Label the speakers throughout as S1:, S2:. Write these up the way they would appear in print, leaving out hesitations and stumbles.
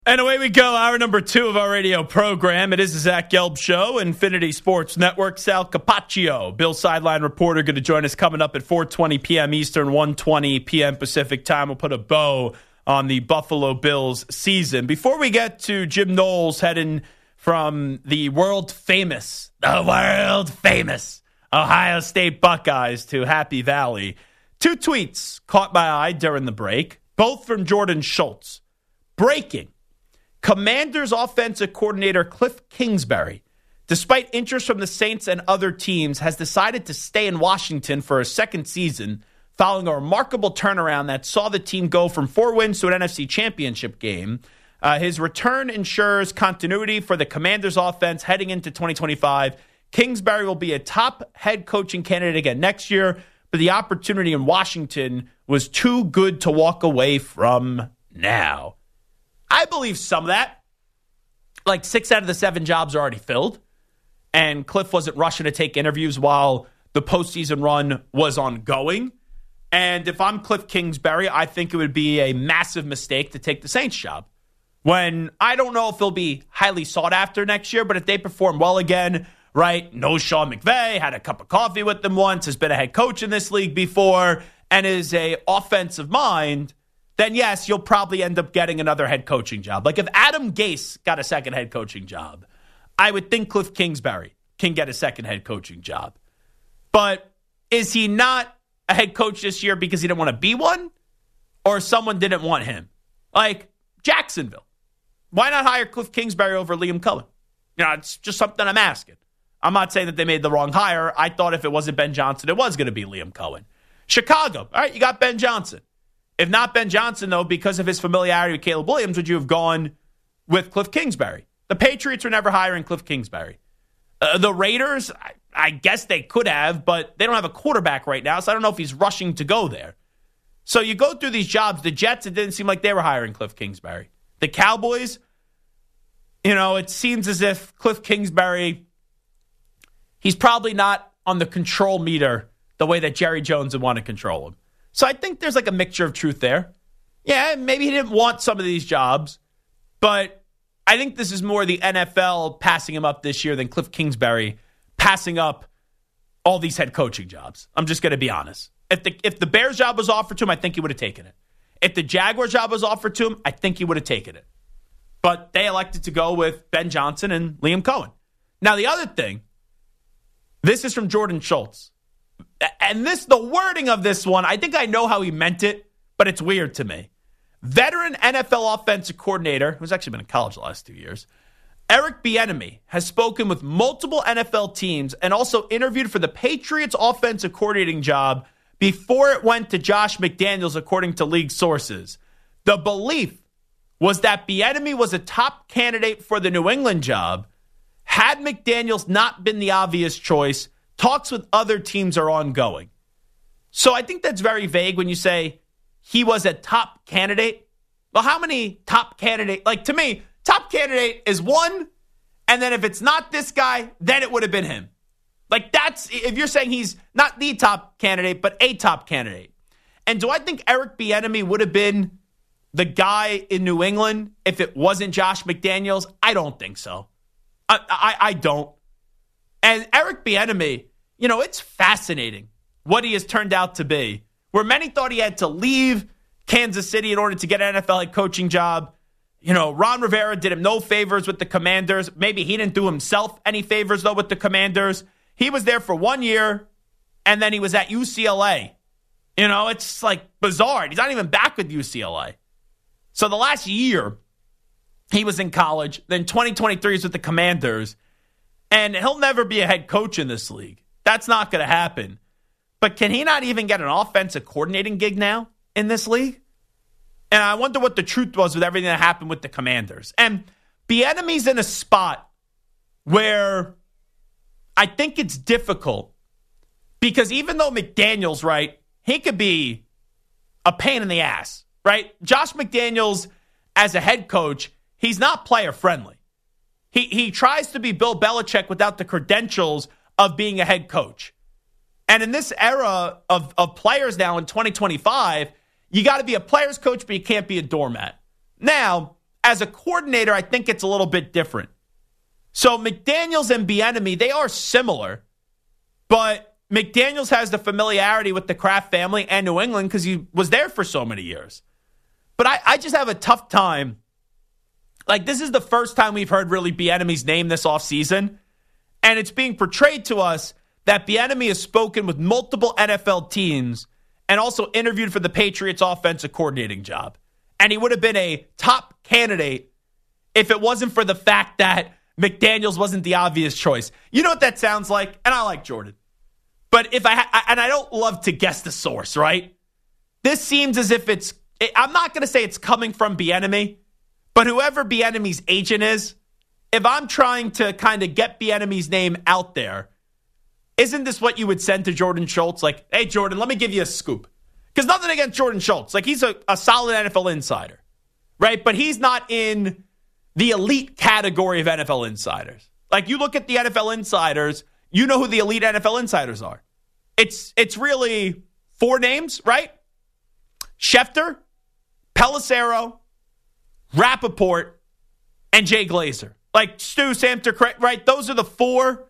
S1: And away we go, hour number 2 of our radio program. It is the Zach Gelb Show, Infinity Sports Network. Sal Capaccio, Bill Sideline reporter, going to join us coming up at 4:20 p.m. Eastern, 1:20 p.m. Pacific time. We'll put a bow on the Buffalo Bills season. Before we get to Jim Knowles heading from the world-famous Ohio State Buckeyes to Happy Valley, 2 tweets caught my eye during the break, both from Jordan Schultz. Breaking. Commanders offensive coordinator Cliff Kingsbury, despite interest from the Saints and other teams, has decided to stay in Washington for a second season following a remarkable turnaround that saw the team go from 4 wins to an NFC championship game. His return ensures continuity for the Commanders offense heading into 2025. Kingsbury will be a top head coaching candidate again next year, but the opportunity in Washington was too good to walk away from now. I believe some of that. Like 6 out of the 7 jobs are already filled. And Cliff wasn't rushing to take interviews while the postseason run was ongoing. And if I'm Cliff Kingsbury, I think it would be a massive mistake to take the Saints job. When I don't know if he'll be highly sought after next year, but if they perform well again, right? Knows Sean McVay, had a cup of coffee with them once, has been a head coach in this league before, and is a offensive mind, then yes, you'll probably end up getting another head coaching job. Like if Adam Gase got a second head coaching job, I would think Cliff Kingsbury can get a second head coaching job. But is he not a head coach this year because he didn't want to be one? Or someone didn't want him? Like Jacksonville. Why not hire Cliff Kingsbury over Liam Cohen? You know, it's just something I'm asking. I'm not saying that they made the wrong hire. I thought if it wasn't Ben Johnson, it was going to be Liam Cohen. Chicago. All right, you got Ben Johnson. If not Ben Johnson, though, because of his familiarity with Caleb Williams, would you have gone with Cliff Kingsbury? The Patriots were never hiring Cliff Kingsbury. The Raiders, I guess they could have, but they don't have a quarterback right now, so I don't know if he's rushing to go there. So you go through these jobs. The Jets, it didn't seem like they were hiring Cliff Kingsbury. The Cowboys, you know, it seems as if Cliff Kingsbury, he's probably not on the control meter the way that Jerry Jones would want to control him. So I think there's like a mixture of truth there. Yeah, maybe he didn't want some of these jobs, but I think this is more the NFL passing him up this year than Cliff Kingsbury passing up all these head coaching jobs. I'm just going to be honest. If the Bears job was offered to him, I think he would have taken it. If the Jaguars job was offered to him, I think he would have taken it. But they elected to go with Ben Johnson and Liam Cohen. Now, the other thing, this is from Jordan Schultz. And the wording of this one, I think I know how he meant it, but it's weird to me. Veteran NFL offensive coordinator, who's actually been in college the last 2 years, Eric Bieniemy has spoken with multiple NFL teams and also interviewed for the Patriots offensive coordinating job before it went to Josh McDaniels, according to league sources. The belief was that Bieniemy was a top candidate for the New England job. Had McDaniels not been the obvious choice, talks with other teams are ongoing. So I think that's very vague when you say he was a top candidate. Well, how many top candidate? Like, to me, top candidate is one, and then if it's not this guy, then it would have been him. Like, that's, if you're saying he's not the top candidate, but a top candidate. And do I think Eric Bieniemy would have been the guy in New England if it wasn't Josh McDaniels? I don't think so. I don't. And Eric Bieniemy, you know, it's fascinating what he has turned out to be. Where many thought he had to leave Kansas City in order to get an NFL head coaching job. You know, Ron Rivera did him no favors with the Commanders. Maybe he didn't do himself any favors, though, with the Commanders. He was there for 1 year, and then he was at UCLA. You know, it's like bizarre. He's not even back with UCLA. So the last year, he was in college. Then 2023 is with the Commanders. And he'll never be a head coach in this league. That's not going to happen. But can he not even get an offensive coordinating gig now in this league? And I wonder what the truth was with everything that happened with the Commanders. And Bieniemy's in a spot where I think it's difficult because even though McDaniels, right, he could be a pain in the ass, right? Josh McDaniels, as a head coach, he's not player friendly. He tries to be Bill Belichick without the credentials of being a head coach. And in this era of players now in 2025, you got to be a player's coach, but you can't be a doormat. Now, As a coordinator, I think it's a little bit different. So McDaniels and Bieniemy, they are similar, but McDaniels has the familiarity with the Kraft family and New England because he was there for so many years. But I just have a tough time. Like, this is the first time we've heard really Bieniemy's name this offseason, and it's being portrayed to us that Bieniemy has spoken with multiple NFL teams and also interviewed for the Patriots offensive coordinating job. And he would have been a top candidate if it wasn't for the fact that McDaniels wasn't the obvious choice. You know what that sounds like? And I like Jordan. But if and I don't love to guess the source, right? This seems as if I'm not going to say it's coming from Bieniemy, but whoever Bieniemy's agent is, if I'm trying to kind of get Bieniemy's name out there, isn't this what you would send to Jordan Schultz? Like, hey, Jordan, let me give you a scoop. Because nothing against Jordan Schultz. Like, he's a solid NFL insider, right? But he's not in the elite category of NFL insiders. Like, you look at the NFL insiders, you know who the elite NFL insiders are. It's really 4 names, right? Schefter, Pelissero, Rappaport, and Jay Glazer. Like, Stu, Samter, right? Those are the 4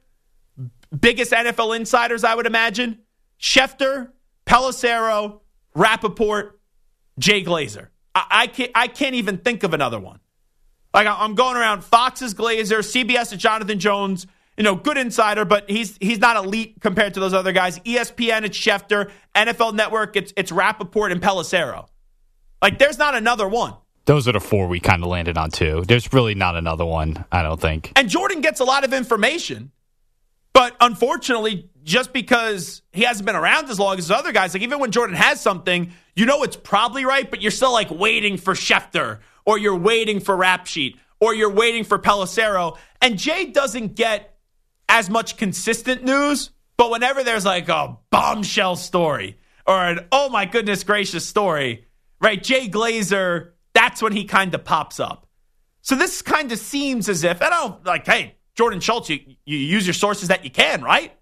S1: biggest NFL insiders, I would imagine. Schefter, Pelissero, Rappaport, Jay Glazer. I can't even think of another one. Like, I'm going around Fox's Glazer, CBS is Jonathan Jones, good insider, but he's not elite compared to those other guys. ESPN, it's Schefter. NFL Network, it's Rappaport and Pelissero. Like, there's not another one.
S2: Those are the 4 we kind of landed on, too. There's really not another one, I don't think.
S1: And Jordan gets a lot of information, but unfortunately, just because he hasn't been around as long as the other guys, like, even when Jordan has something, it's probably right, but you're still, like, waiting for Schefter, or you're waiting for Rap Sheet, or you're waiting for Pelissero. And Jay doesn't get as much consistent news, but whenever there's, like, a bombshell story, or an oh my goodness gracious story, right, Jay Glazer, that's when he kind of pops up. So this kind of seems as if, hey, Jordan Schultz, you use your sources that you can, right?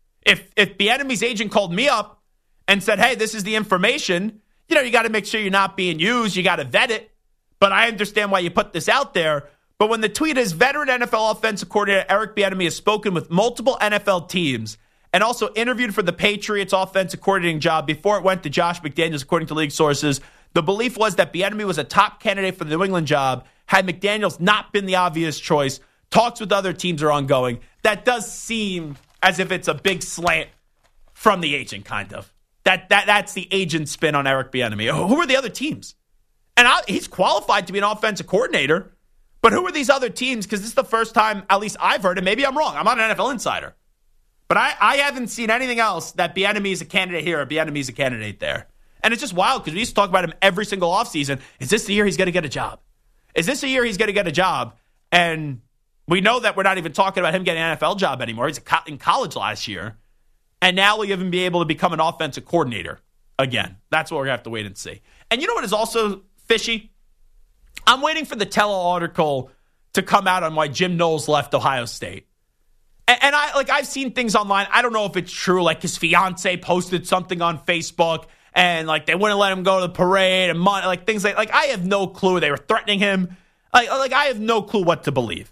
S1: If Bieniemy's agent called me up and said, hey, this is the information, you got to make sure you're not being used. You got to vet it. But I understand why you put this out there. But when the tweet is, veteran NFL offensive coordinator Eric Bieniemy has spoken with multiple NFL teams and also interviewed for the Patriots offensive coordinating job before it went to Josh McDaniels, according to league sources. The belief was that Bieniemy was a top candidate for the New England job had McDaniels not been the obvious choice. Talks with other teams are ongoing. That does seem as if it's a big slant from the agent, kind of. That's the agent spin on Eric Bieniemy. Who are the other teams? And he's qualified to be an offensive coordinator, but who are these other teams? Because this is the first time, at least I've heard, and maybe I'm wrong. I'm not an NFL insider. But I haven't seen anything else that Bieniemy is a candidate here or Bieniemy is a candidate there. And it's just wild because we used to talk about him every single offseason. Is this the year he's going to get a job? Is this the year he's going to get a job? And we know that we're not even talking about him getting an NFL job anymore. He's in college last year. And now we'll even be able to become an offensive coordinator again. That's what we're going to have to wait and see. And you know what is also fishy? I'm waiting for the Tello article to come out on why Jim Knowles left Ohio State. And I've seen things online. I don't know if it's true. Like, his fiance posted something on Facebook and like they wouldn't let him go to the parade and like things like I have no clue. They were threatening him. Like I have no clue what to believe.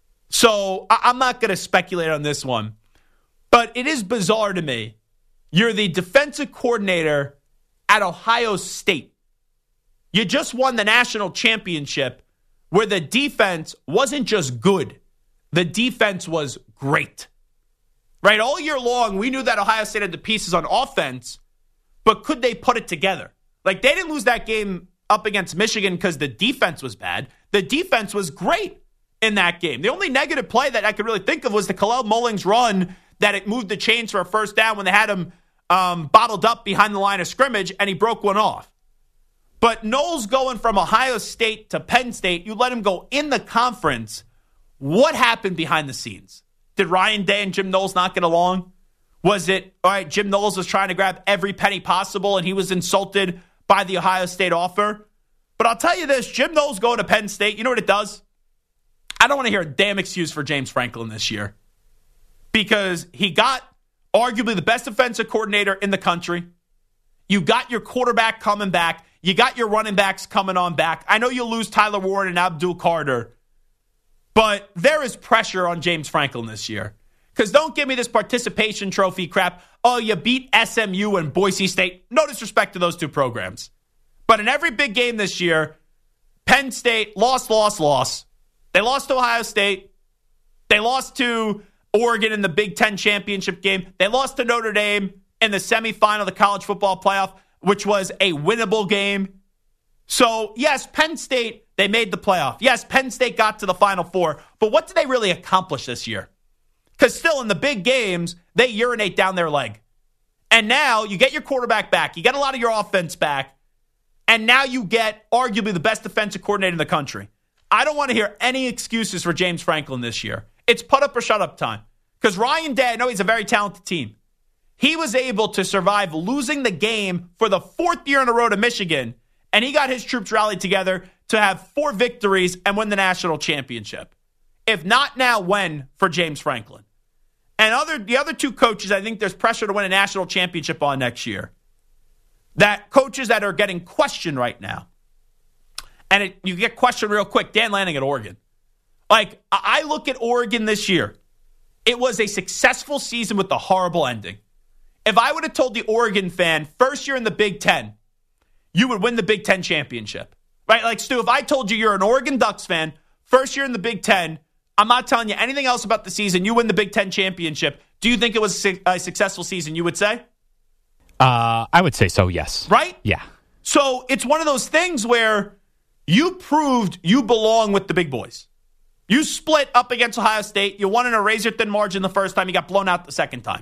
S1: So I'm not going to speculate on this one. But it is bizarre to me. You're the defensive coordinator at Ohio State. You just won the national championship where the defense wasn't just good. The defense was great. Right? All year long, we knew that Ohio State had the pieces on offense, but could they put it together? Like, they didn't lose that game up against Michigan because the defense was bad. The defense was great in that game. The only negative play that I could really think of was the Kalel Mullings run that it moved the chains for a first down when they had him bottled up behind the line of scrimmage, and he broke one off. But Knowles going from Ohio State to Penn State, you let him go in the conference. What happened behind the scenes? Did Ryan Day and Jim Knowles not get along? Was it, all right, Jim Knowles was trying to grab every penny possible and he was insulted by the Ohio State offer? But I'll tell you this, Jim Knowles going to Penn State, you know what it does? I don't want to hear a damn excuse for James Franklin this year. Because he got arguably the best defensive coordinator in the country. You got your quarterback coming back. You got your running backs coming on back. I know you lose Tyler Ward and Abdul Carter, but there is pressure on James Franklin this year. Because don't give me this participation trophy crap. Oh, you beat SMU and Boise State. No disrespect to those two programs. But in every big game this year, Penn State lost. They lost to Ohio State. They lost to Oregon in the Big Ten championship game. They lost to Notre Dame in the semifinal of the college football playoff, which was a winnable game. So, yes, Penn State, they made the playoff. Yes, Penn State got to the Final Four. But what did they really accomplish this year? Because still in the big games, they urinate down their leg. And now you get your quarterback back. You get a lot of your offense back. And now you get arguably the best defensive coordinator in the country. I don't want to hear any excuses for James Franklin this year. It's put up or shut up time. Because Ryan Day, I know he's a very talented team. He was able to survive losing the game for the 4th year in a row to Michigan. And he got his troops rallied together to have 4 victories and win the national championship. If not now, when for James Franklin? And the other 2 coaches, I think there's pressure to win a national championship on next year. That coaches that are getting questioned right now. And you get questioned real quick. Dan Lanning at Oregon. Like, I look at Oregon this year. It was a successful season with a horrible ending. If I would have told the Oregon fan, first year in the Big Ten, you would win the Big Ten championship. Right? Like, Stu, if I told you you're an Oregon Ducks fan, first year in the Big Ten, I'm not telling you anything else about the season. You win the Big Ten championship. Do you think it was a successful season, you would say?
S2: I would say so, yes.
S1: Right?
S2: Yeah.
S1: So it's one of those things where you proved you belong with the big boys. You split up against Ohio State. You won in a razor-thin margin the first time. You got blown out the second time.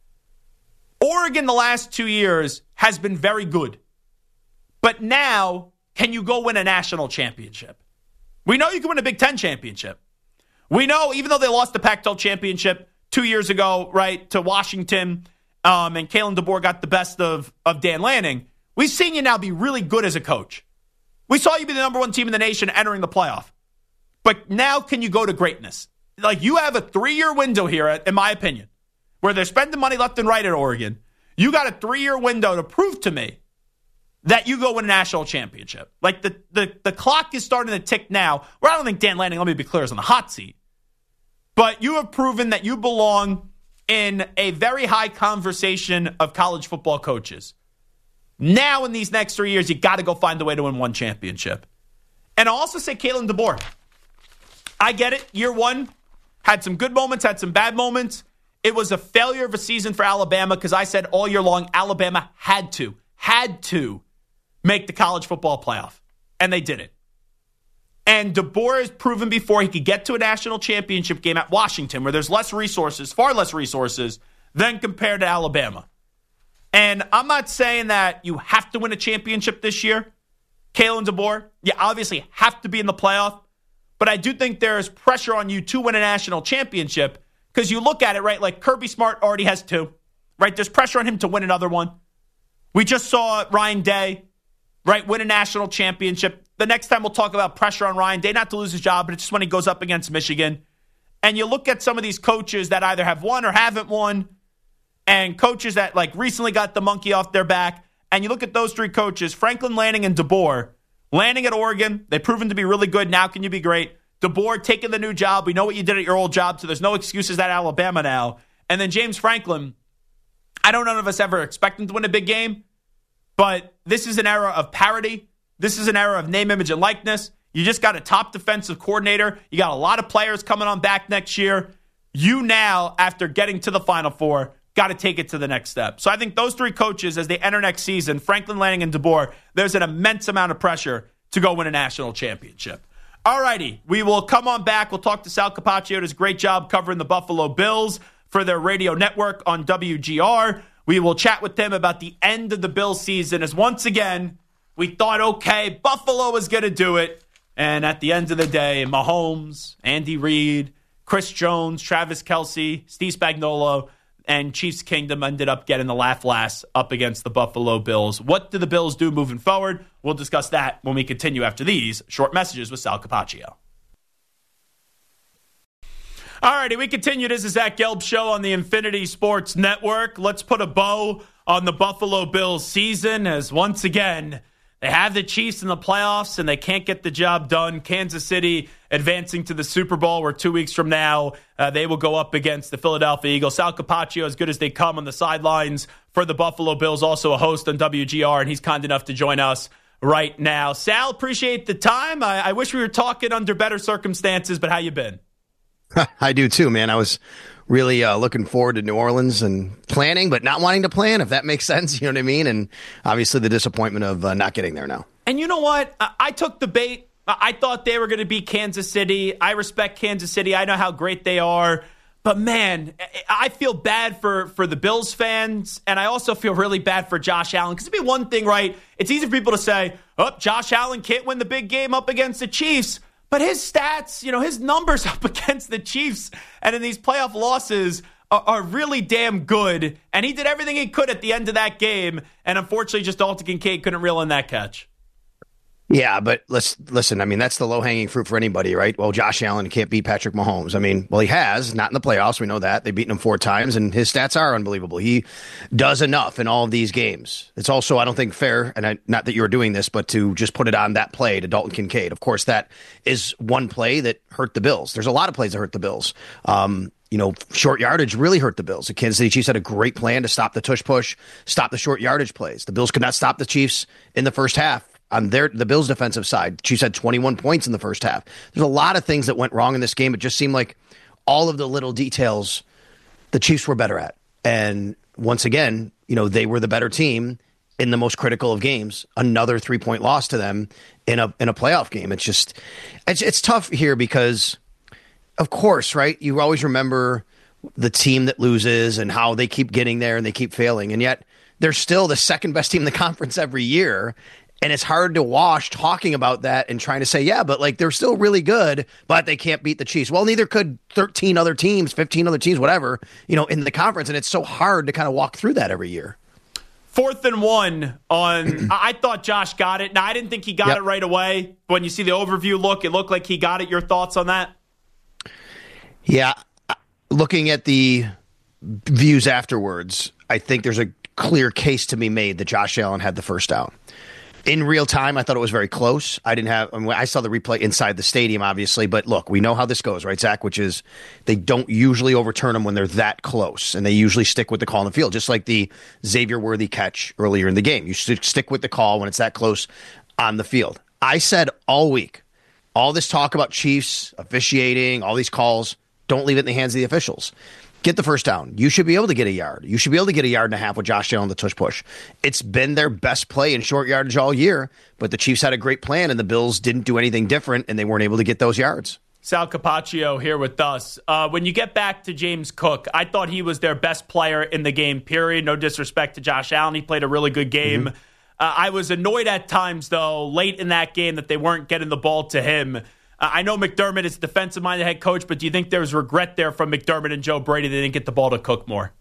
S1: Oregon the last 2 years has been very good. But now, can you go win a national championship? We know you can win a Big Ten championship. We know, even though they lost the Pac-12 championship 2 years ago, right, to Washington, and Kalen DeBoer got the best of Dan Lanning, we've seen you now be really good as a coach. We saw you be the number 1 team in the nation entering the playoff. But now can you go to greatness? Like, you have a 3-year window here, in my opinion, where they're spending money left and right at Oregon. You got a 3-year window to prove to me that you go win a national championship. Like, the clock is starting to tick now, where I don't think Dan Lanning, let me be clear, is on the hot seat. But you have proven that you belong in a very high conversation of college football coaches. Now, in these next 3 years, you got to go find a way to win one championship. And I'll also say Kalen DeBoer. I get it. Year 1 had some good moments, had some bad moments. It was a failure of a season for Alabama because I said all year long Alabama had to make the college football playoff. And they did it. And DeBoer has proven before he could get to a national championship game at Washington where there's less resources, far less resources, than compared to Alabama. And I'm not saying that you have to win a championship this year, Kalen DeBoer. You obviously have to be in the playoff. But I do think there is pressure on you to win a national championship because you look at it, right, like Kirby Smart already has 2, right? There's pressure on him to win another one. We just saw Ryan Day, right, win a national championship. The next time we'll talk about pressure on Ryan Day, not to lose his job, but it's just when he goes up against Michigan. And you look at some of these coaches that either have won or haven't won, and coaches that like recently got the monkey off their back, and you look at those 3 coaches, Franklin, Lanning, and DeBoer. Lanning at Oregon, they've proven to be really good. Now can you be great? DeBoer taking the new job. We know what you did at your old job, so there's no excuses at Alabama now. And then James Franklin, I don't know none of us ever expect him to win a big game, but this is an era of parity. This is an era of name, image, and likeness. You just got a top defensive coordinator. You got a lot of players coming on back next year. You now, after getting to the Final Four, got to take it to the next step. So I think those 3 coaches, as they enter next season, Franklin, Lanning, and DeBoer, there's an immense amount of pressure to go win a national championship. All righty, we will come on back. We'll talk to Sal Capaccio. Does a great job covering the Buffalo Bills for their radio network on WGR. We will chat with him about the end of the Bills season as once again, we thought, okay, Buffalo was going to do it. And at the end of the day, Mahomes, Andy Reid, Chris Jones, Travis Kelce, Steve Spagnuolo, and Chiefs Kingdom ended up getting the laugh last up against the Buffalo Bills. What do the Bills do moving forward? We'll discuss that when we continue after these short messages with Sal Capaccio. All righty, we continue. This is Zach Gelb Show on the Infinity Sports Network. Let's put a bow on the Buffalo Bills season as once again They have the Chiefs in the playoffs, and they can't get the job done. Kansas City advancing to the Super Bowl, where 2 weeks from now they will go up against the Philadelphia Eagles. Sal Capaccio, as good as they come on the sidelines for the Buffalo Bills, also a host on WGR, and he's kind enough to join us right now. Sal, appreciate the time. I wish we were talking under better circumstances, but how you been?
S3: I do too, man. I was really looking forward to New Orleans and planning, but not wanting to plan, if that makes sense. You know what I mean? And obviously the disappointment of not getting there now.
S1: And you know what? I took the bait. I thought they were going to beat Kansas City. I respect Kansas City. I know how great they are. But, man, I feel bad for the Bills fans, and I also feel really bad for Josh Allen. Because it'd be one thing, right? It's easy for people to say, oh, Josh Allen can't win the big game up against the Chiefs. But his stats, his numbers up against the Chiefs and in these playoff losses are really damn good. And he did everything he could at the end of that game. And unfortunately, just Dalton Kincaid couldn't reel in that catch.
S3: Yeah, but listen, I mean, that's the low-hanging fruit for anybody, right? Well, Josh Allen can't beat Patrick Mahomes. I mean, well, he has, not in the playoffs. We know that. They've beaten him 4 times, and his stats are unbelievable. He does enough in all of these games. It's also, I don't think, fair, and not that you were doing this, but to just put it on that play to Dalton Kincaid. Of course, that is one play that hurt the Bills. There's a lot of plays that hurt the Bills. Short yardage really hurt the Bills. The Kansas City Chiefs had a great plan to stop the tush push, stop the short yardage plays. The Bills could not stop the Chiefs in the first half. On the Bills' defensive side, the Chiefs had 21 points in the first half. There's a lot of things that went wrong in this game. It just seemed like all of the little details the Chiefs were better at. And once again, they were the better team in the most critical of games. Another 3-point loss to them in a playoff game. It's tough here because, of course, right? You always remember the team that loses and how they keep getting there and they keep failing. And yet they're still the second best team in the conference every year. And it's hard to wash talking about that and trying to say, yeah, but they're still really good, but they can't beat the Chiefs. Well, neither could 13 other teams, 15 other teams, whatever, in the conference. And it's so hard to kind of walk through that every year.
S1: 4th and 1 on, I thought Josh got it. Now, I didn't think he got it right away. When you see the overview look, it looked like he got it. Your thoughts on that?
S3: Yeah. Looking at the views afterwards, I think there's a clear case to be made that Josh Allen had the first down. In real time, I thought it was very close. I saw the replay inside the stadium, obviously, but look, we know how this goes, right, Zach? Which is they don't usually overturn them when they're that close, and they usually stick with the call on the field, just like the Xavier Worthy catch earlier in the game. You should stick with the call when it's that close on the field. I said all week, all this talk about Chiefs, officiating, all these calls, don't leave it in the hands of the officials. Get the first down. You should be able to get a yard. You should be able to get a yard and a half with Josh Allen, the tush push. It's been their best play in short yardage all year, but the Chiefs had a great plan, and the Bills didn't do anything different, and they weren't able to get those yards.
S1: Sal Capaccio here with us. When you get back to James Cook, I thought he was their best player in the game, period. No disrespect to Josh Allen. He played a really good game. Mm-hmm. I was annoyed at times, though, late in that game that they weren't getting the ball to him. I know McDermott is a defensive-minded head coach, but do you think there was regret there from McDermott and Joe Brady they didn't get the ball to Cook more?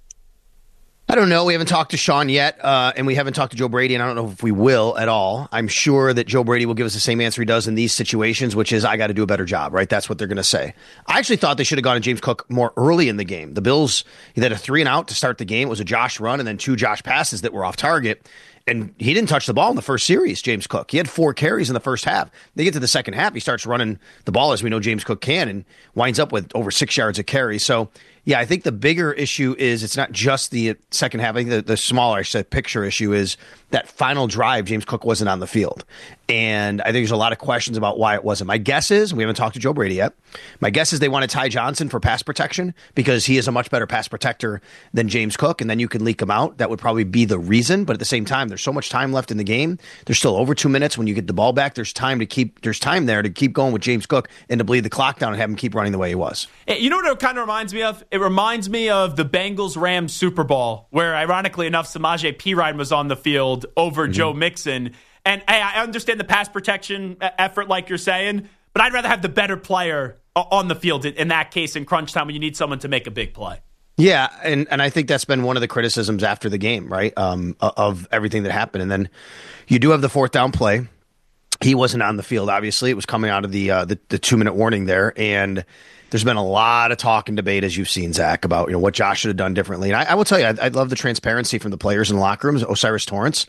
S3: I don't know. We haven't talked to Sean yet, and we haven't talked to Joe Brady, and I don't know if we will at all. I'm sure that Joe Brady will give us the same answer he does in these situations, which is, I got to do a better job, right? That's what they're going to say. I actually thought they should have gone to James Cook more early in the game. The Bills, they had a 3-and-out to start the game. It was a Josh run and then 2 Josh passes that were off target. And he didn't touch the ball in the first series, James Cook. He had 4 carries in the first half. They get to the second half, he starts running the ball as we know James Cook can and winds up with over 6 yards a carry. So, yeah, I think the bigger issue is it's not just the second half. I think the smaller picture issue is that final drive, James Cook wasn't on the field. And I think there's a lot of questions about why it wasn't. My guess is, we haven't talked to Joe Brady yet, my guess is they wanted Ty Johnson for pass protection because he is a much better pass protector than James Cook, and then you can leak him out. That would probably be the reason. But at the same time, there's so much time left in the game. There's still over 2 minutes when you get the ball back. There's time there to keep going with James Cook and to bleed the clock down and have him keep running the way he was.
S1: You know what it kind of reminds me of? It reminds me of the Bengals-Rams Super Bowl, where ironically enough, Samaje Perine was on the field over Joe Mixon. And hey, I understand the pass protection effort like you're saying, but I'd rather have the better player on the field in that case in crunch time when you need someone to make a big play.
S3: Yeah, and I think that's been one of the criticisms after the game, right, of everything that happened. And then you do have the 4th down play. He wasn't on the field, obviously. It was coming out of the 2-minute warning there. And there's been a lot of talk and debate, as you've seen, Zach, about what Josh should have done differently. And I will tell you, I love the transparency from the players in the locker rooms. Osiris Torrance,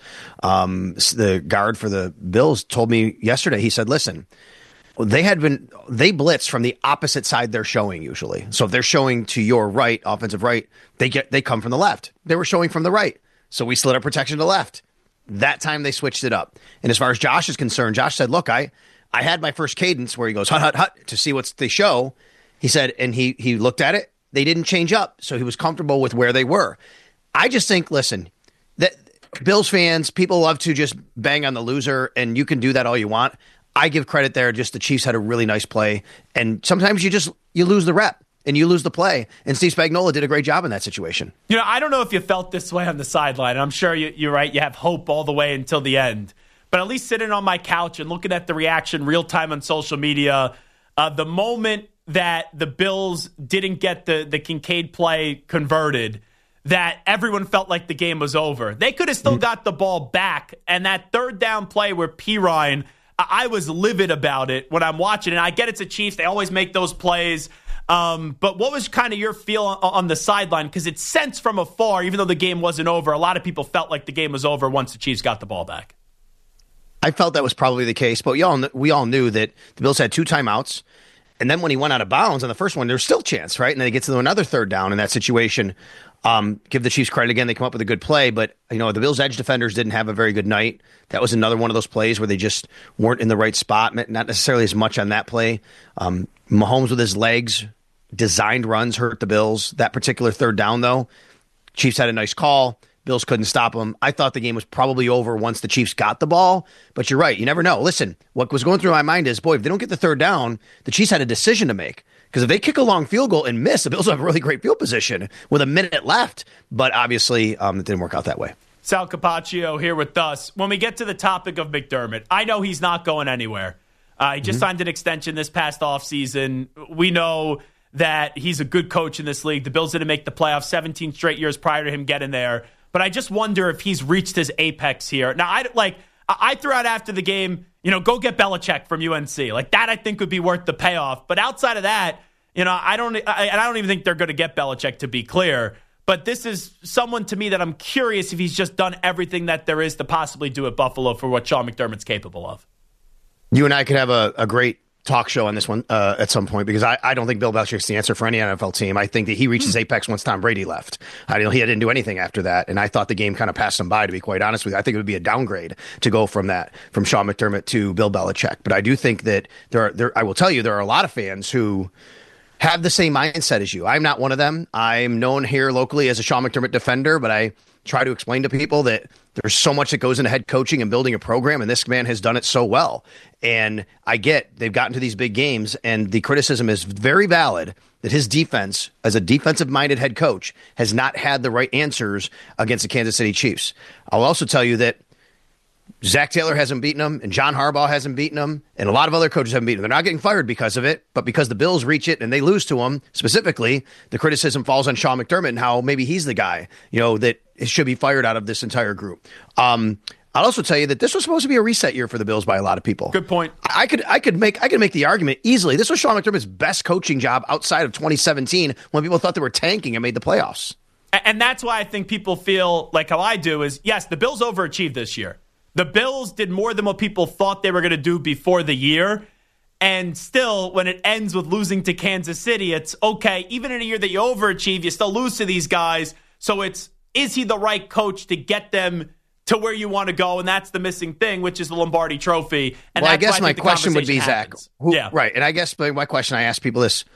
S3: the guard for the Bills, told me yesterday, he said, listen, they blitz from the opposite side they're showing usually. So if they're showing to your right, offensive right, they come from the left. They were showing from the right. So we slid our protection to the left. That time they switched it up. And as far as Josh is concerned, Josh said, look, I had my first cadence where he goes, hut, hut, hut, to see what they show. He said, and he looked at it. They didn't change up. So he was comfortable with where they were. I just think, listen, that Bills fans, people love to just bang on the loser, and you can do that all you want. I give credit there. Just the Chiefs had a really nice play. And sometimes you lose the rep. And you lose the play. And Steve Spagnuolo did a great job in that situation.
S1: I don't know if you felt this way on the sideline. I'm sure you're right. You have hope all the way until the end. But at least sitting on my couch and looking at the reaction real time on social media, the moment that the Bills didn't get the Kincaid play converted, that everyone felt like the game was over. They could have still got the ball back. And that third down play where Pirine, I was livid about it when I'm watching it. I get it's a Chiefs. They always make those plays. But what was kind of your feel on the sideline? Because it's sensed from afar, even though the game wasn't over, a lot of people felt like the game was over once the Chiefs got the ball back.
S3: I felt that was probably the case, but we all knew that the Bills had 2 timeouts. And then when he went out of bounds on the first one, there's still a chance, right? And then he gets to another third down in that situation. Give the Chiefs credit again. They come up with a good play, but the Bills' edge defenders didn't have a very good night. That was another one of those plays where they just weren't in the right spot. Not necessarily as much on that play. Mahomes with his legs, designed runs hurt the Bills. That particular third down, though, Chiefs had a nice call. Bills couldn't stop them. I thought the game was probably over once the Chiefs got the ball, but you're right. You never know. Listen, what was going through my mind is, boy, if they don't get the third down, the Chiefs had a decision to make. Because if they kick a long field goal and miss, the Bills have a really great field position with a minute left. But obviously, it didn't work out that way.
S1: Sal Capaccio here with us. When we get to the topic of McDermott, I know he's not going anywhere. He just signed an extension this past offseason. We know that he's a good coach in this league. The Bills didn't make the playoffs 17 straight years prior to him getting there. But I just wonder if he's reached his apex here. Now, I threw out after the game, go get Belichick from UNC. Like that, I think would be worth the payoff. But outside of that, I don't even think they're going to get Belichick, to be clear. But this is someone to me that I'm curious if he's just done everything that there is to possibly do at Buffalo for what Sean McDermott's capable of.
S3: You and I could have a great talk show on this one at some point, because I don't think Bill Belichick's the answer for any NFL team. I think that he reached his apex once Tom Brady left. He didn't do anything after that, and I thought the game kind of passed him by, to be quite honest with you. I think it would be a downgrade to go from Sean McDermott to Bill Belichick. But I do think that I will tell you, there are a lot of fans who have the same mindset as you. I'm not one of them. I'm known here locally as a Sean McDermott defender, but I try to explain to people that there's so much that goes into head coaching and building a program, and this man has done it so well. And I get they've gotten to these big games, and the criticism is very valid that his defense, as a defensive-minded head coach, has not had the right answers against the Kansas City Chiefs. I'll also tell you that Zach Taylor hasn't beaten them, and John Harbaugh hasn't beaten them, and a lot of other coaches haven't beaten them. They're not getting fired because of it, but because the Bills reach it and they lose to them, specifically, the criticism falls on Sean McDermott and how maybe he's the guy, that should be fired out of this entire group. I'll also tell you that this was supposed to be a reset year for the Bills by a lot of people.
S1: Good point.
S3: I could make the argument easily. This was Sean McDermott's best coaching job outside of 2017, when people thought they were tanking and made the playoffs.
S1: And that's why I think people feel like how I do is, yes, the Bills overachieved this year. The Bills did more than what people thought they were going to do before the year. And still, when it ends with losing to Kansas City, it's okay. Even in a year that you overachieve, you still lose to these guys. So is he the right coach to get them to where you want to go? And that's the missing thing, which is the Lombardi Trophy. And
S3: I guess my question would be, Zach.
S1: Yeah.
S3: Right. And I guess my question, I ask people this.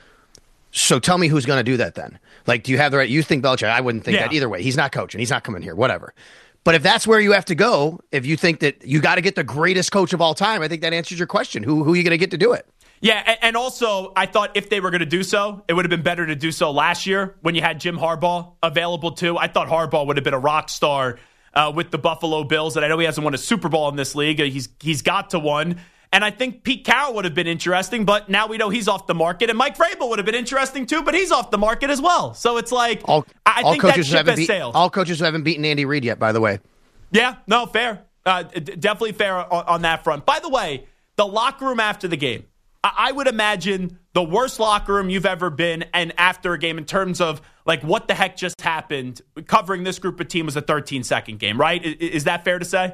S3: So tell me who's going to do that then? Like, do you have the right? You think Belichick? I wouldn't think that either way. He's not coaching. He's not coming here. Whatever. But if that's where you have to go, if you think that you got to get the greatest coach of all time, I think that answers your question. Who are you going to get to do it?
S1: Yeah, and also, I thought if they were going to do so, it would have been better to do so last year when you had Jim Harbaugh available too. I thought Harbaugh would have been a rock star with the Buffalo Bills, and I know he hasn't won a Super Bowl in this league. He's got to one. And I think Pete Carroll would have been interesting, but now we know he's off the market. And Mike Vrabel would have been interesting too, but he's off the market as well. So it's like, I think that ship has sailed.
S3: All coaches who haven't beaten Andy Reid yet, by the way.
S1: Yeah, no, fair. Definitely fair on that front. By the way, the locker room after the game, I would imagine the worst locker room you've ever been and after a game in terms of like what the heck just happened. Covering this group of team was a 13-second game, right? Is that fair to say?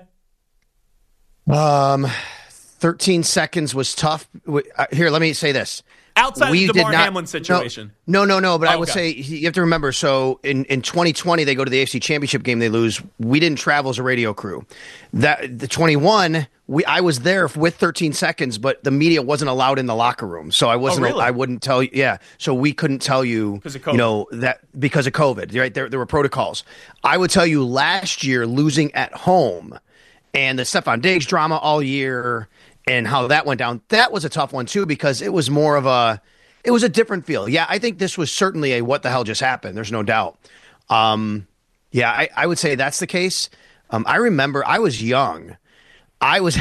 S3: 13 seconds was tough. Here, let me say this.
S1: Outside of the DeMar Hamlin situation.
S3: No. But I would say you have to remember, so in 2020, they go to the AFC Championship game, they lose. We didn't travel as a radio crew. The 21, I was there with 13 seconds, but the media wasn't allowed in the locker room. So I wasn't,
S1: really?
S3: I wouldn't tell you. Yeah. So we couldn't tell you, because of COVID, right? There were protocols. I would tell you last year, losing at home and the Stephon Diggs drama all year, and how that went down, that was a tough one, too, because it was more of it was a different feel. Yeah, I think this was certainly a what the hell just happened. There's no doubt. I would say that's the case. I remember I was young. I was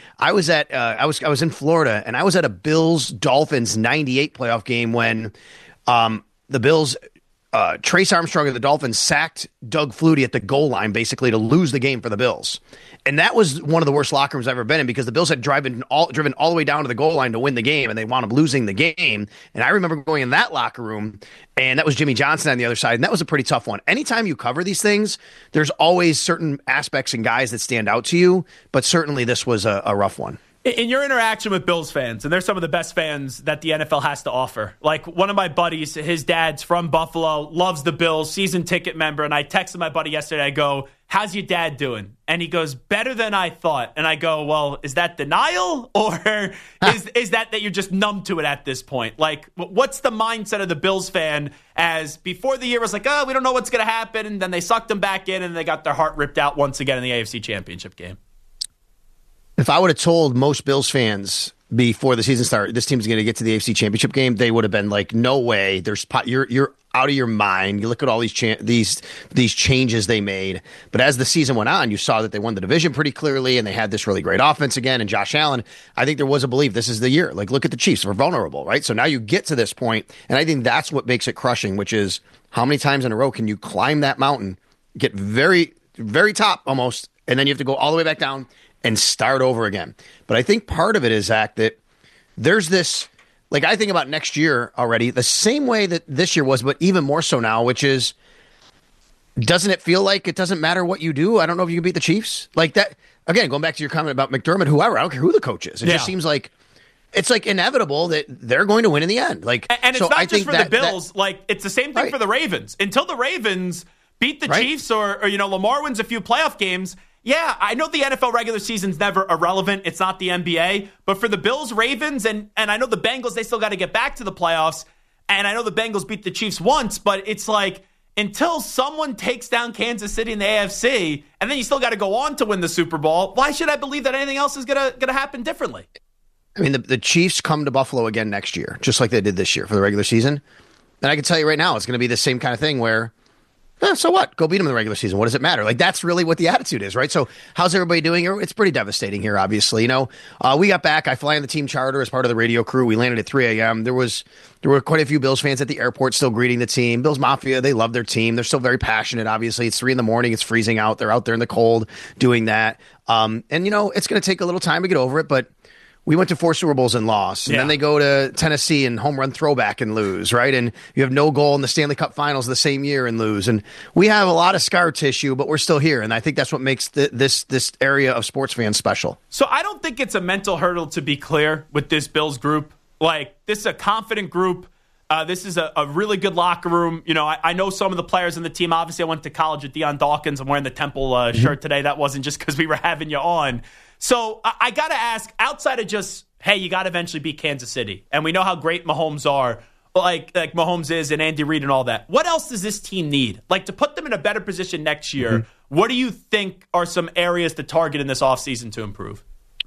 S3: in Florida, and I was at a Bills-Dolphins 98 playoff game when the Bills, Trace Armstrong and the Dolphins sacked Doug Flutie at the goal line, basically, to lose the game for the Bills. And that was one of the worst locker rooms I've ever been in, because the Bills had driven all the way down to the goal line to win the game, and they wound up losing the game. And I remember going in that locker room, and that was Jimmy Johnson on the other side, and that was a pretty tough one. Anytime you cover these things, there's always certain aspects and guys that stand out to you, but certainly this was a rough one.
S1: In your interaction with Bills fans, and they're some of the best fans that the NFL has to offer. Like one of my buddies, his dad's from Buffalo, loves the Bills, season ticket member, and I texted my buddy yesterday, I go, how's your dad doing? And he goes, better than I thought. And I go, well, is that denial? Or is that you're just numb to it at this point? Like, what's the mindset of the Bills fan as before the year was like, oh, we don't know what's going to happen, and then they sucked them back in, and they got their heart ripped out once again in the AFC Championship game?
S3: If I would have told most Bills fans before the season started, this team's going to get to the AFC Championship game, they would have been like, "No way! You're out of your mind." You look at all these changes they made, but as the season went on, you saw that they won the division pretty clearly, and they had this really great offense again. And Josh Allen, I think there was a belief this is the year. Like, look at the Chiefs; we're vulnerable, right? So now you get to this point, and I think that's what makes it crushing, which is how many times in a row can you climb that mountain, get very, very top almost, and then you have to go all the way back down and start over again. But I think part of it is, Zach, that there's this, like, I think about next year already, the same way that this year was, but even more so now, which is, doesn't it feel like it doesn't matter what you do? I don't know if you can beat the Chiefs. Like that, again, going back to your comment about McDermott, whoever, I don't care who the coach is. It just seems like it's like inevitable that they're going to win in the end. Like,
S1: and it's not just for the Bills. Like, it's the same thing for the Ravens. Until the Ravens beat the Chiefs or Lamar wins a few playoff games. Yeah, I know the NFL regular season's never irrelevant. It's not the NBA. But for the Bills, Ravens, and I know the Bengals, they still got to get back to the playoffs. And I know the Bengals beat the Chiefs once, but it's like until someone takes down Kansas City in the AFC, and then you still got to go on to win the Super Bowl, why should I believe that anything else is gonna happen differently?
S3: I mean, the Chiefs come to Buffalo again next year, just like they did this year for the regular season. And I can tell you right now, it's going to be the same kind of thing where, so what? Go beat them in the regular season. What does it matter? Like, that's really what the attitude is, right? So how's everybody doing here? It's pretty devastating here, obviously. We got back. I fly in the team charter as part of the radio crew. We landed at 3 a.m. There were quite a few Bills fans at the airport still greeting the team. Bills Mafia, they love their team. They're still very passionate, obviously. It's 3 a.m. It's freezing out. They're out there in the cold doing that. It's going to take a little time to get over it, but we went to 4 Super Bowls and lost. And then they go to Tennessee and home run throwback and lose, right? And you have no goal in the Stanley Cup Finals the same year and lose. And we have a lot of scar tissue, but we're still here. And I think that's what makes this area of sports fans special.
S1: So I don't think it's a mental hurdle to be clear with this Bills group. Like, this is a confident group. This is a really good locker room. I know some of the players in the team. Obviously, I went to college with Deion Dawkins. I'm wearing the Temple shirt today. That wasn't just because we were having you on. So I got to ask, outside of just, hey, you got to eventually beat Kansas City, and we know how great Mahomes are, like Mahomes is and Andy Reid and all that. What else does this team need? Like, to put them in a better position next year, what do you think are some areas to target in this offseason to improve?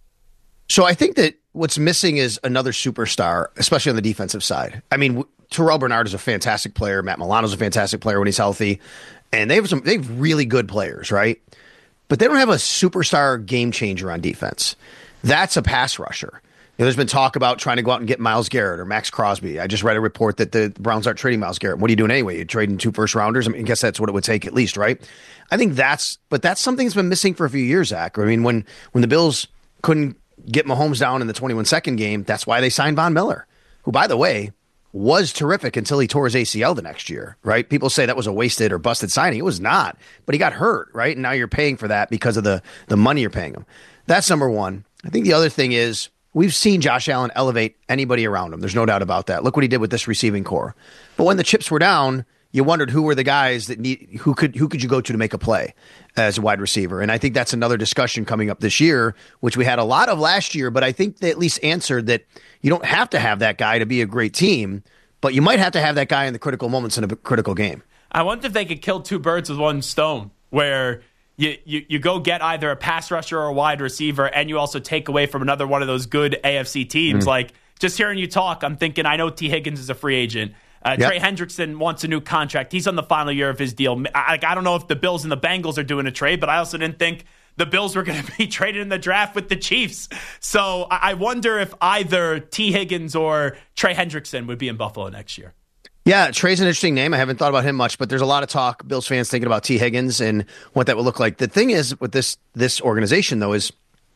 S3: So I think that what's missing is another superstar, especially on the defensive side. I mean, Terrell Bernard is a fantastic player. Matt Milano's a fantastic player when he's healthy. And they have really good players, right? But they don't have a superstar game changer on defense. That's a pass rusher. There's been talk about trying to go out and get Myles Garrett or Max Crosby. I just read a report that the Browns aren't trading Myles Garrett. What are you doing anyway? You're trading 2 first-rounders? I mean, I guess that's what it would take at least, right? I think that's something that's been missing for a few years, Zach. I mean, when the Bills couldn't get Mahomes down in the 21-second game, that's why they signed Von Miller, who, by the way, was terrific until he tore his ACL the next year, right? People say that was a wasted or busted signing. It was not, but he got hurt, right? And now you're paying for that because of the money you're paying him. That's number one. I think the other thing is, we've seen Josh Allen elevate anybody around him. There's no doubt about that. Look what he did with this receiving core. But when the chips were down, you wondered who were the guys that who could you go to make a play as a wide receiver. And I think that's another discussion coming up this year, which we had a lot of last year, but I think they at least answered that you don't have to have that guy to be a great team, but you might have to have that guy in the critical moments in a critical game.
S1: I wonder if they could kill 2 birds with 1 stone, where you go get either a pass rusher or a wide receiver, and you also take away from another one of those good AFC teams. Like, just hearing you talk, I'm thinking, I know T. Higgins is a free agent. Trey Hendrickson wants a new contract. He's on the final year of his deal. I don't know if the Bills and the Bengals are doing a trade, but I also didn't think the Bills were going to be traded in the draft with the Chiefs. So I wonder if either T. Higgins or Trey Hendrickson would be in Buffalo next year.
S3: Yeah, Trey's an interesting name. I haven't thought about him much, but there's a lot of talk, Bills fans thinking about T. Higgins and what that would look like. The thing is with this organization, though, is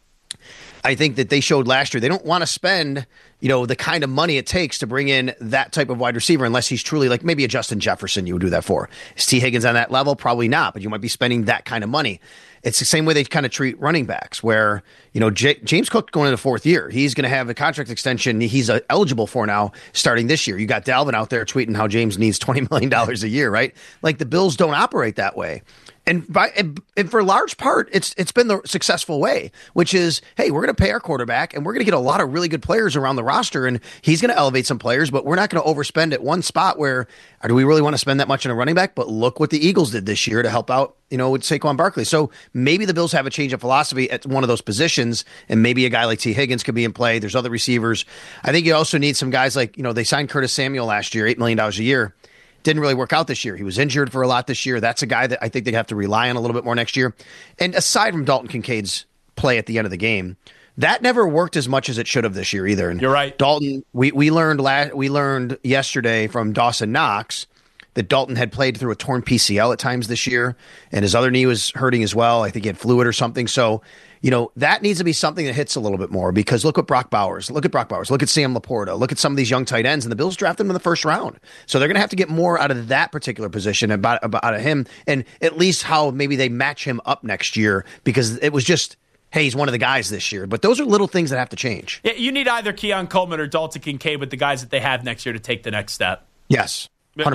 S3: I think that they showed last year they don't want to spend, the kind of money it takes to bring in that type of wide receiver unless he's truly like maybe a Justin Jefferson you would do that for. Is T. Higgins on that level? Probably not, but you might be spending that kind of money. It's the same way they kind of treat running backs where, James Cook going into 4th year. He's going to have a contract extension he's eligible for now starting this year. You got Dalvin out there tweeting how James needs $20 million a year, right? Like the Bills don't operate that way. And for a large part, it's been the successful way, which is, hey, we're going to pay our quarterback and we're going to get a lot of really good players around the roster and he's going to elevate some players, but we're not going to overspend at one spot where, do we really want to spend that much on a running back? But look what the Eagles did this year to help out, with Saquon Barkley. So maybe the Bills have a change of philosophy at one of those positions and maybe a guy like T. Higgins could be in play. There's other receivers. I think you also need some guys like, they signed Curtis Samuel last year, $8 million a year. Didn't really work out this year. He was injured for a lot this year. That's a guy that I think they'd have to rely on a little bit more next year. And aside from Dalton Kincaid's play at the end of the game, that never worked as much as it should have this year either. And
S1: you're right.
S3: Dalton, we learned yesterday from Dawson Knox that Dalton had played through a torn PCL at times this year, and his other knee was hurting as well. I think he had fluid or something. So, that needs to be something that hits a little bit more because look at Brock Bowers. Look at Sam Laporta. Look at some of these young tight ends, and the Bills drafted him in the 1st round. So they're going to have to get more out of that particular position out of him, and at least how maybe they match him up next year because it was just, hey, he's one of the guys this year. But those are little things that have to change.
S1: Yeah, you need either Keon Coleman or Dalton Kincaid with the guys that they have next year to take the next step.
S3: Yes.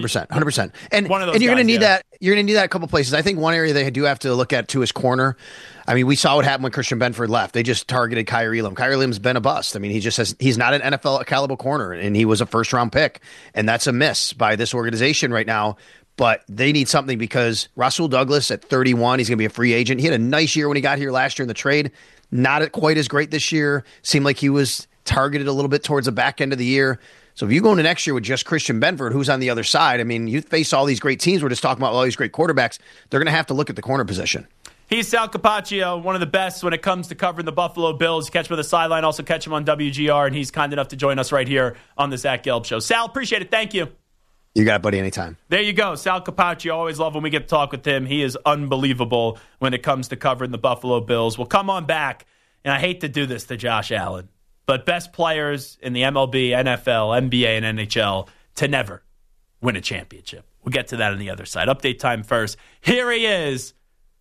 S3: 100%. And
S1: one of those
S3: and you're going to need
S1: that.
S3: You're going to need that a couple places. I think one area they do have to look at too is corner. I mean, we saw what happened when Christian Benford left. They just targeted Kyrie Elam. Kyrie Elam's been a bust. I mean, he's not an NFL caliber corner, and he was a 1st-round pick, and that's a miss by this organization right now. But they need something because Rasul Douglas at 31, he's going to be a free agent. He had a nice year when he got here last year in the trade. Not quite as great this year. Seemed like he was targeted a little bit towards the back end of the year. So if you go into next year with just Christian Benford, who's on the other side, I mean, you face all these great teams. We're just talking about all these great quarterbacks. They're going to have to look at the corner position.
S1: He's Sal Capaccio, one of the best when it comes to covering the Buffalo Bills. You catch him on the sideline, also catch him on WGR, and he's kind enough to join us right here on the Zach Gelb Show. Sal, appreciate it. Thank you.
S3: You got it, buddy, anytime.
S1: There you go. Sal Capaccio, always love when we get to talk with him. He is unbelievable when it comes to covering the Buffalo Bills. We'll come on back, and I hate to do this to Josh Allen, but best players in the MLB, NFL, NBA, and NHL to never win a championship. We'll get to that on the other side. Update time first. Here he is,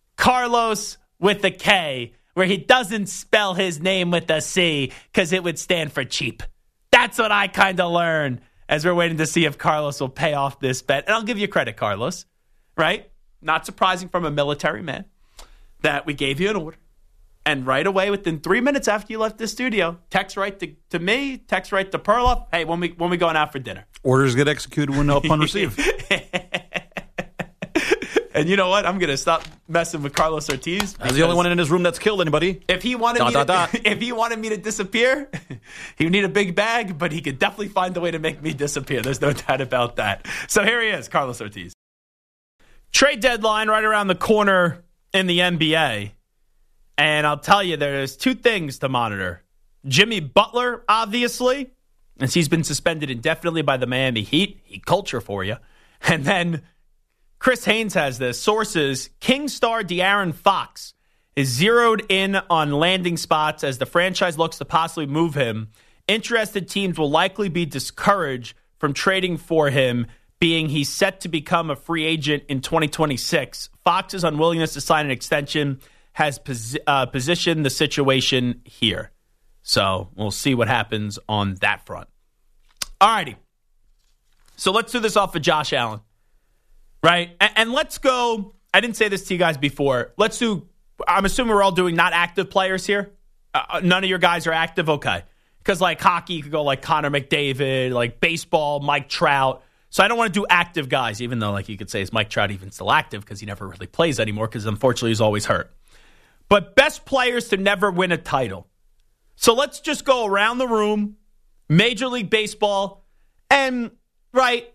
S1: Carlos with a K, where he doesn't spell his name with a C because it would stand for cheap. That's what I kind of learned as we're waiting to see if Carlos will pay off this bet. And I'll give you credit, Carlos, right? Not surprising from a military man that we gave you an order. And right away, within 3 minutes after you left the studio, text right to me, text right to Perla. Hey, when we going out for dinner?
S4: Orders get executed when upon receive.
S1: And you know what? I'm going to stop messing with Carlos Ortiz.
S4: He's the only one in his room that's killed anybody.
S1: If he wanted if he wanted me to disappear, he would need a big bag, but he could definitely find a way to make me disappear. There's no doubt about that. So here he is, Carlos Ortiz. Trade deadline right around the corner in the NBA. And I'll tell you, there's 2 things to monitor Jimmy Butler, obviously, as he's been suspended indefinitely by the Miami Heat. Heat culture for you. And then Chris Haynes has this. Sources, King star De'Aaron Fox is zeroed in on landing spots as the franchise looks to possibly move him. Interested teams will likely be discouraged from trading for him, being he's set to become a free agent in 2026. Fox's unwillingness to sign an extension has positioned the situation here. So we'll see what happens on that front. All righty. So let's do this off of Josh Allen. Right? And let's go. I didn't say this to you guys before. Let's do, I'm assuming we're all doing not active players here. None of your guys are active? Okay. Because like hockey, you could go like Connor McDavid, like baseball, Mike Trout. So I don't want to do active guys, even though like you could say, is Mike Trout even still active? Because he never really plays anymore because unfortunately he's always hurt. But best players to never win a title. So let's just go around the room, Major League Baseball, and, right,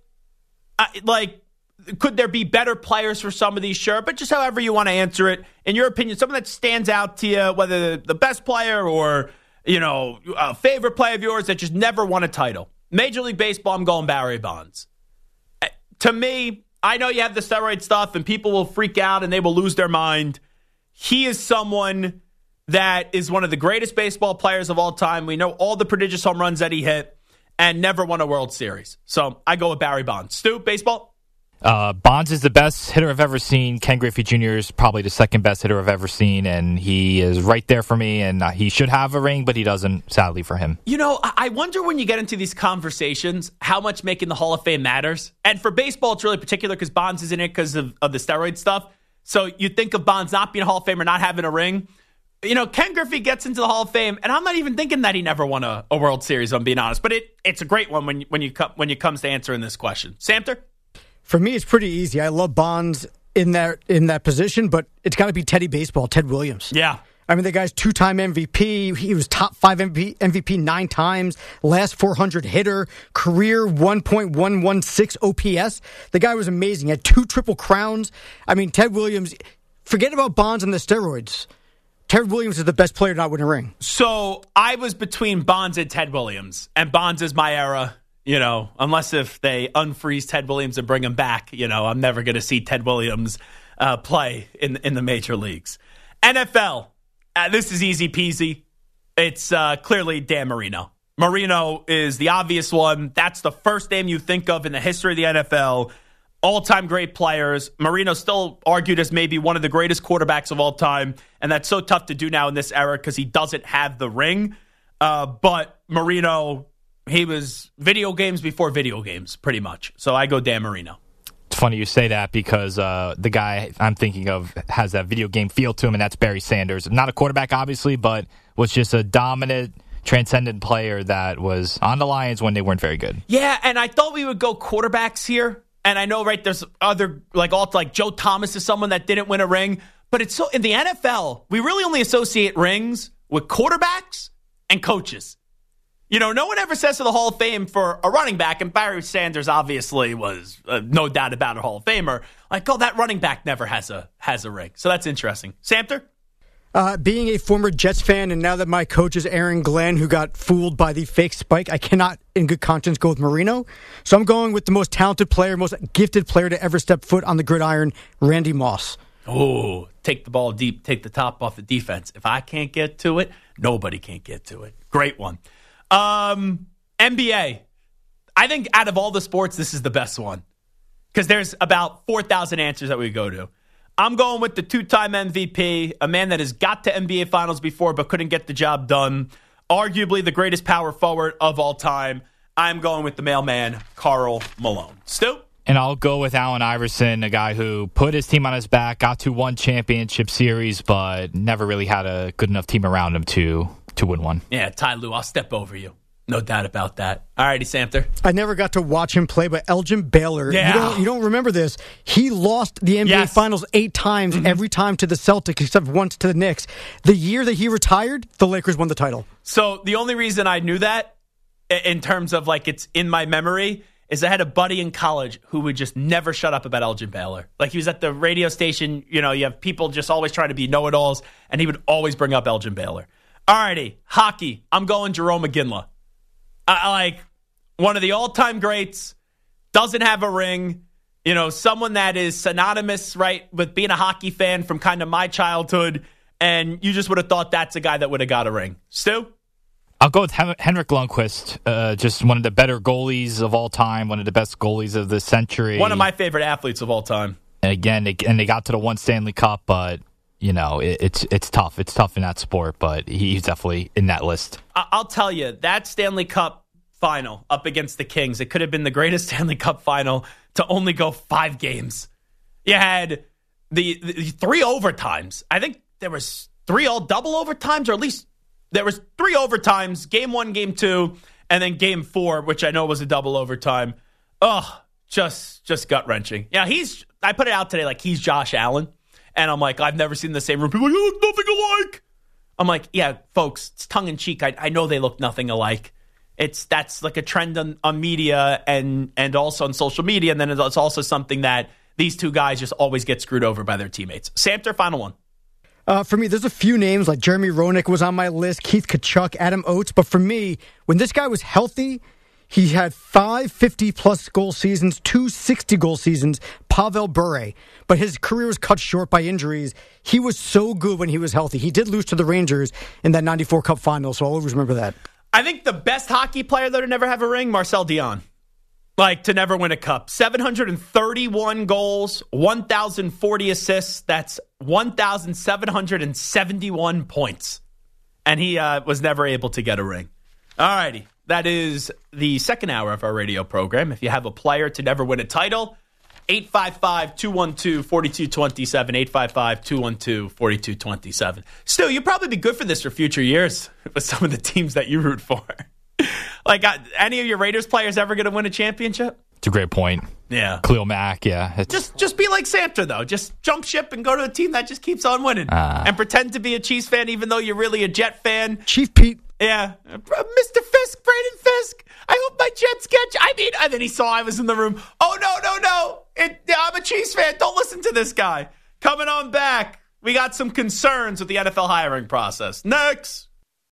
S1: could there be better players for some of these? Sure, but just however you want to answer it. In your opinion, someone that stands out to you, whether the best player or, a favorite player of yours that just never won a title. Major League Baseball, I'm going Barry Bonds. To me, I know you have the steroid stuff and people will freak out and they will lose their mind. He is someone that is one of the greatest baseball players of all time. We know all the prodigious home runs that he hit and never won a World Series. So I go with Barry Bonds. Stu, baseball?
S2: Bonds is the best hitter I've ever seen. Ken Griffey Jr. is probably the second best hitter I've ever seen, and he is right there for me, and he should have a ring, but he doesn't, sadly, for him. I wonder when you get into these conversations how much making the Hall of Fame matters. And for baseball, it's really particular because Bonds is in it because of the steroid stuff. So you think of Bonds not being a Hall of Famer, not having a ring. Ken Griffey gets into the Hall of Fame, and I'm not even thinking that he never won a World Series, if I'm being honest. But it's a great one when it comes to answering this question. Samter?
S5: For me, it's pretty easy. I love Bonds in that position, but it's got to be Teddy Baseball, Ted Williams.
S1: Yeah.
S5: I mean, the guy's two-time MVP. He was top 5 MVP 9 times, last 400 hitter, career 1.116 OPS. The guy was amazing. He had 2 Triple Crowns. I mean, Ted Williams, forget about Bonds and the steroids. Ted Williams is the best player to not win a ring.
S1: So I was between Bonds and Ted Williams, and Bonds is my era. Unless if they unfreeze Ted Williams and bring him back, I'm never going to see Ted Williams play in the major leagues. NFL, this is easy peasy. It's clearly Dan Marino. Marino is the obvious one. That's the first name you think of in the history of the NFL. All-time great players. Marino still argued as maybe one of the greatest quarterbacks of all time, and that's so tough to do now in this era because he doesn't have the ring. But Marino, he was video games before video games, pretty much. So I go Dan Marino.
S2: It's funny you say that because the guy I'm thinking of has that video game feel to him, and that's Barry Sanders. Not a quarterback, obviously, but was just a dominant, transcendent player that was on the Lions when they weren't very good.
S1: Yeah, and I thought we would go quarterbacks here. And I know, right, there's other, like Joe Thomas is someone that didn't win a ring. But it's so in the NFL, we really only associate rings with quarterbacks and coaches. No one ever says to the Hall of Fame for a running back, and Barry Sanders obviously was no doubt about a Hall of Famer. That running back never has a ring. So that's interesting. Samter?
S5: Being a former Jets fan, and now that my coach is Aaron Glenn, who got fooled by the fake spike, I cannot, in good conscience, go with Marino. So I'm going with the most talented player, most gifted player to ever step foot on the gridiron, Randy Moss.
S1: Oh, take the ball deep, take the top off the defense. If I can't get to it, nobody can't get to it. Great one. NBA. I think out of all the sports, this is the best one because there's about 4,000 answers that we go to. I'm going with the 2-time MVP, a man that has got to NBA Finals before but couldn't get the job done. Arguably the greatest power forward of all time. I'm going with the mailman, Karl Malone. Stu?
S2: And I'll go with Allen Iverson, a guy who put his team on his back, got to one championship series, but never really had a good enough team around him to win one.
S1: Yeah, Ty Lue, I'll step over you. No doubt about that. All righty, Samter.
S5: I never got to watch him play, but Elgin Baylor, you don't remember this. He lost the NBA Finals 8 times, every time to the Celtics, except once to the Knicks. The year that he retired, the Lakers won the title.
S1: So the only reason I knew that, in terms of it's in my memory, is I had a buddy in college who would just never shut up about Elgin Baylor. He was at the radio station, you have people just always trying to be know-it-alls, and he would always bring up Elgin Baylor. All righty, hockey. I'm going Jarome Iginla. Like one of the all-time greats, doesn't have a ring. You know, someone that is synonymous, right, with being a hockey fan from kind of my childhood, and you just would have thought that's a guy that would have got a ring. Stu?
S2: I'll go with Henrik Lundqvist, just one of the better goalies of all time, one of the best goalies of the century.
S1: One of my favorite athletes of all time.
S2: And again, they got to the one Stanley Cup, but, you know, it's tough. It's tough in that sport, but he's definitely in that list.
S1: I'll tell you, that Stanley Cup final up against the Kings, it could have been the greatest Stanley Cup final to only go 5 games. You had the 3 overtimes. I think there was 3 all double overtimes, or at least there was 3 overtimes, game 1, game 2, and then game 4, which I know was a double overtime. Oh, just gut-wrenching. Yeah, I put it out today like he's Josh Allen, and I'm like, I've never seen the same room. People are like, you look nothing alike. I'm like, yeah, folks, it's tongue-in-cheek. I know they look nothing alike. That's like a trend on media and also on social media, and then it's also something that these two guys just always get screwed over by their teammates. Samter, final one.
S5: For me, there's a few names, like Jeremy Roenick was on my list, Keith Tkachuk, Adam Oates. But for me, when this guy was healthy, he had 5 50-plus goal seasons, 2 60-goal seasons, Pavel Bure. But his career was cut short by injuries. He was so good when he was healthy. He did lose to the Rangers in that 94 Cup final, so I'll always remember that.
S1: I think the best hockey player that would never have a ring, Marcel Dion. Like, to never win a cup. 731 goals, 1,040 assists. That's 1,771 points. And he was never able to get a ring. All righty. That is the second hour of our radio program. If you have a player to never win a title, 855-212-4227, 855-212-4227. Still, you'd probably be good for this for future years with some of the teams that you root for. Like, any of your Raiders players ever going to win a championship?
S2: It's a great point.
S1: Yeah.
S2: Khalil Mack, yeah.
S1: Just be like Samter, though. Just jump ship and go to a team that just keeps on winning. And pretend to be a Chiefs fan even though you're really a Jet fan.
S5: Chief Pete.
S1: Yeah. Mr. Fisk, Braden Fisk. I hope my Jets catch. And then he saw I was in the room. Oh, no. I'm a Chiefs fan. Don't listen to this guy. Coming on back, we got some concerns with the NFL hiring process. Next.